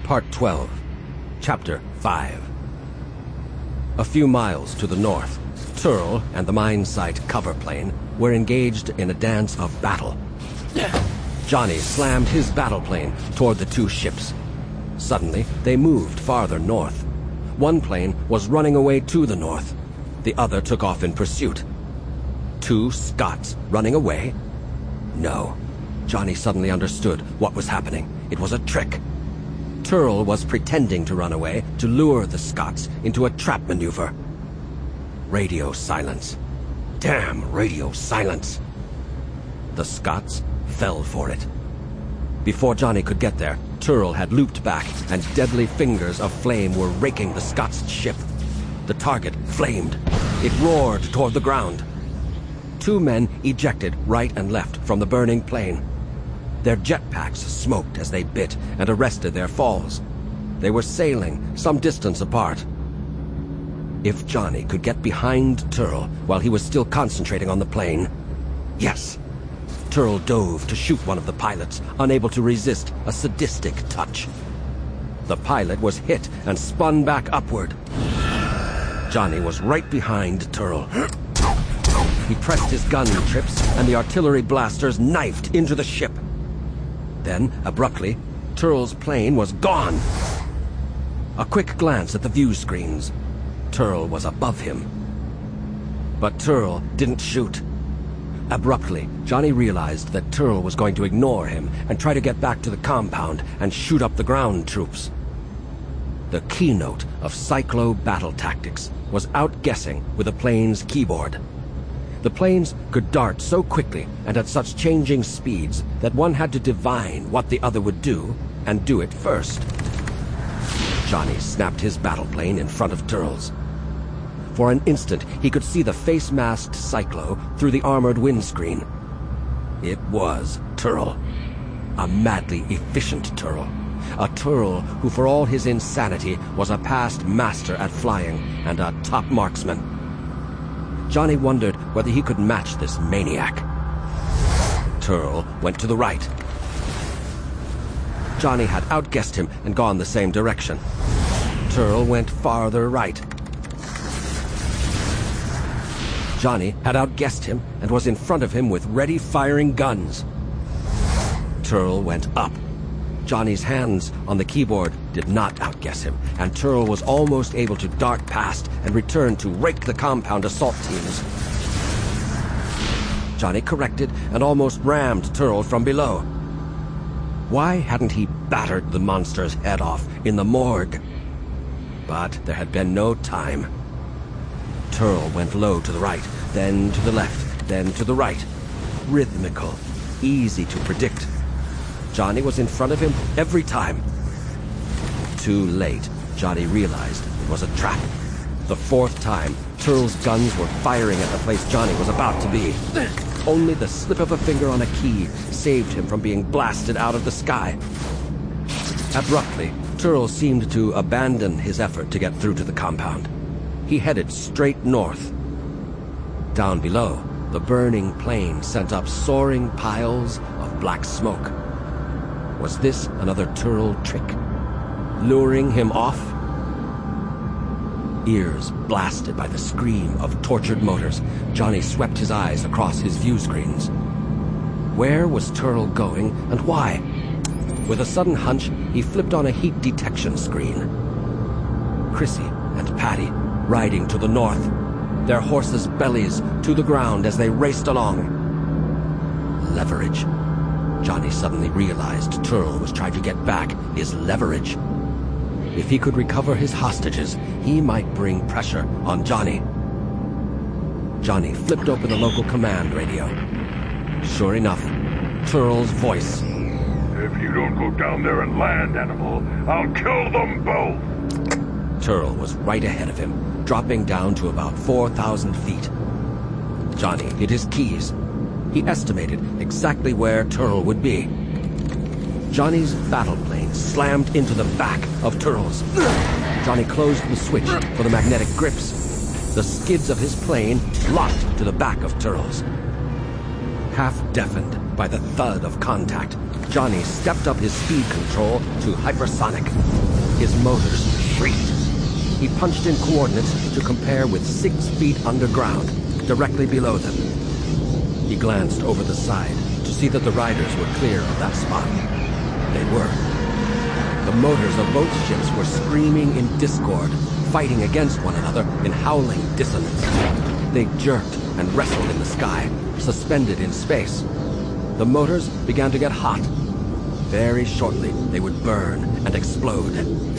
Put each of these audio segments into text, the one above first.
Part 12, Chapter 5. A few miles to the north, Turl and the mine site cover plane were engaged in a dance of battle. Johnny slammed his battle plane toward the two ships. Suddenly, they moved farther north. One plane was running away to the north. The other took off in pursuit. Two Scots running away? No. Johnny suddenly understood what was happening. It was a trick. Turl was pretending to run away to lure the Scots into a trap maneuver. Radio silence. Damn radio silence. The Scots fell for it. Before Johnny could get there, Turl had looped back, and deadly fingers of flame were raking the Scots' ship. The target flamed. It roared toward the ground. Two men ejected right and left from the burning plane. Their jetpacks smoked as they bit and arrested their falls. They were sailing some distance apart. If Johnny could get behind Turl while he was still concentrating on the plane... Yes! Turl dove to shoot one of the pilots, unable to resist a sadistic touch. The pilot was hit and spun back upward. Johnny was right behind Turl. He pressed his gun trips, and the artillery blasters knifed into the ship. Then, abruptly, Turl's plane was gone. A quick glance at the view screens. Turl was above him. But Turl didn't shoot. Abruptly, Johnny realized that Turl was going to ignore him and try to get back to the compound and shoot up the ground troops. The keynote of Cyclo battle tactics was outguessing with a plane's keyboard. The planes could dart so quickly and at such changing speeds that one had to divine what the other would do and do it first. Johnny snapped his battle plane in front of Turl's. For an instant, he could see the face-masked Cyclo through the armored windscreen. It was Turl. A madly efficient Turl. A Turl who, for all his insanity, was a past master at flying and a top marksman. Johnny wondered whether he could match this maniac. Turl went to the right. Johnny had outguessed him and gone the same direction. Turl went farther right. Johnny had outguessed him and was in front of him with ready-firing guns. Turl went up. Johnny's hands on the keyboard did not outguess him, and Turl was almost able to dart past and return to rake the compound assault teams. Johnny corrected and almost rammed Turl from below. Why hadn't he battered the monster's head off in the morgue? But there had been no time. Turl went low to the right, then to the left, then to the right. Rhythmical, easy to predict. Johnny was in front of him every time. Too late, Johnny realized it was a trap. The fourth time, Turl's guns were firing at the place Johnny was about to be. Only the slip of a finger on a key saved him from being blasted out of the sky. Abruptly, Turl seemed to abandon his effort to get through to the compound. He headed straight north. Down below, the burning plane sent up soaring piles of black smoke. Was this another Turl trick? Luring him off? Ears blasted by the scream of tortured motors, Johnny swept his eyes across his view screens. Where was Turl going, and why? With a sudden hunch, he flipped on a heat detection screen. Chrissy and Patty riding to the north, their horses' bellies to the ground as they raced along. Leverage. Johnny suddenly realized Turl was trying to get back his leverage. If he could recover his hostages, he might bring pressure on Johnny. Johnny flipped open the local command radio. Sure enough, Turl's voice. If you don't go down there and land, animal, I'll kill them both. Turl was right ahead of him, dropping down to about 4,000 feet. Johnny hid his keys. He estimated exactly where Turl would be. Johnny's battle plane slammed into the back of Turl's. Johnny closed the switch for the magnetic grips. The skids of his plane locked to the back of Turl's. Half-deafened, By the thud of contact, Johnny stepped up his speed control to hypersonic. His motors shrieked. He punched in coordinates to compare with 6 feet underground, directly below them. He glanced over the side to see that the riders were clear of that spot. They were. The motors of both ships were screaming in discord, fighting against one another in howling dissonance. They jerked and wrestled in the sky, suspended in space. The motors began to get hot. Very shortly, they would burn and explode.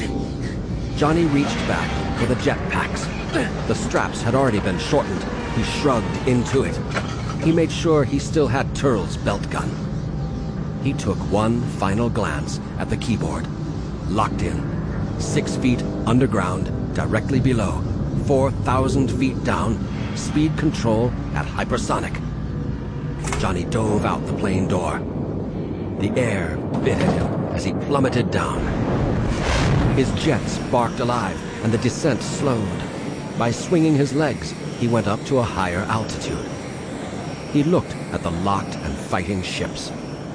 Johnny reached back for the jetpacks. The straps had already been shortened. He shrugged into it. He made sure he still had Turl's belt gun. He took one final glance at the keyboard. Locked in. 6 feet underground, directly below. 4,000 feet down. Speed control at hypersonic. Johnny dove out the plane door. The air bit at him as he plummeted down. His jets barked alive, and the descent slowed. By swinging his legs, he went up to a higher altitude. He looked at the locked and fighting ships.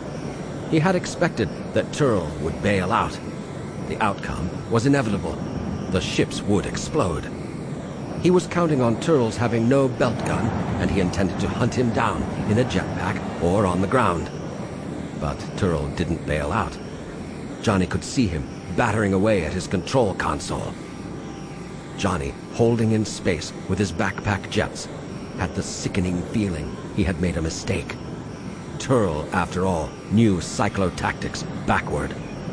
He had expected that Turl would bail out. The outcome was inevitable. The ships would explode. He was counting on Turl's having no belt gun, and he intended to hunt him down in a jetpack or on the ground. But Turl didn't bail out. Johnny could see him battering away at his control console. Johnny, holding in space with his backpack jets, had the sickening feeling he had made a mistake. Turl, after all, knew cyclotactics backward.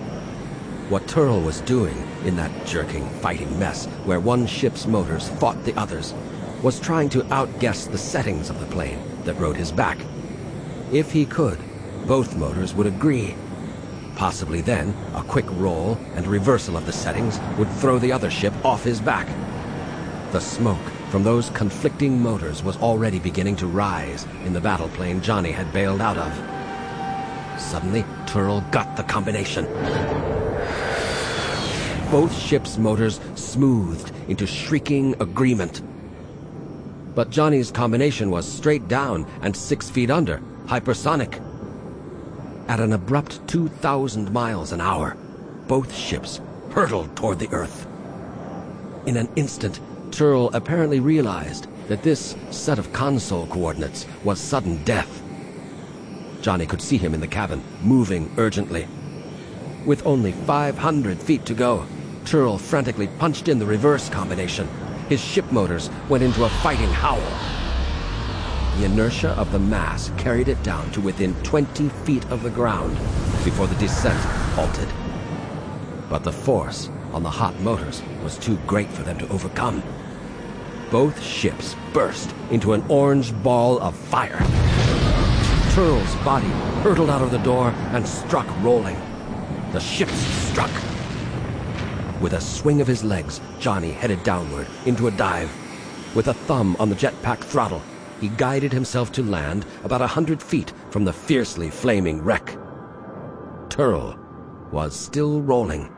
What Turl was doing in that jerking, fighting mess where one ship's motors fought the others was trying to outguess the settings of the plane that rode his back. If he could, both motors would agree. Possibly then, a quick roll and reversal of the settings would throw the other ship off his back. The smoke from those conflicting motors was already beginning to rise in the battle plane Johnny had bailed out of. Suddenly, Turl got the combination. Both ships' motors smoothed into shrieking agreement. But Johnny's combination was straight down and 6 feet under, hypersonic. At an abrupt 2,000 miles an hour, both ships hurtled toward the Earth. In an instant, Turl apparently realized that this set of console coordinates was sudden death. Johnny could see him in the cabin, moving urgently. With only 500 feet to go, Turl frantically punched in the reverse combination. His ship motors went into a fighting howl. The inertia of the mass carried it down to within 20 feet of the ground before the descent halted. But the force on the hot motors was too great for them to overcome. Both ships burst into an orange ball of fire. Turl's body hurtled out of the door and struck rolling. The ships struck. With a swing of his legs, Johnny headed downward into a dive. With a thumb on the jetpack throttle, he guided himself to land about 100 feet from the fiercely flaming wreck. Turl was still rolling.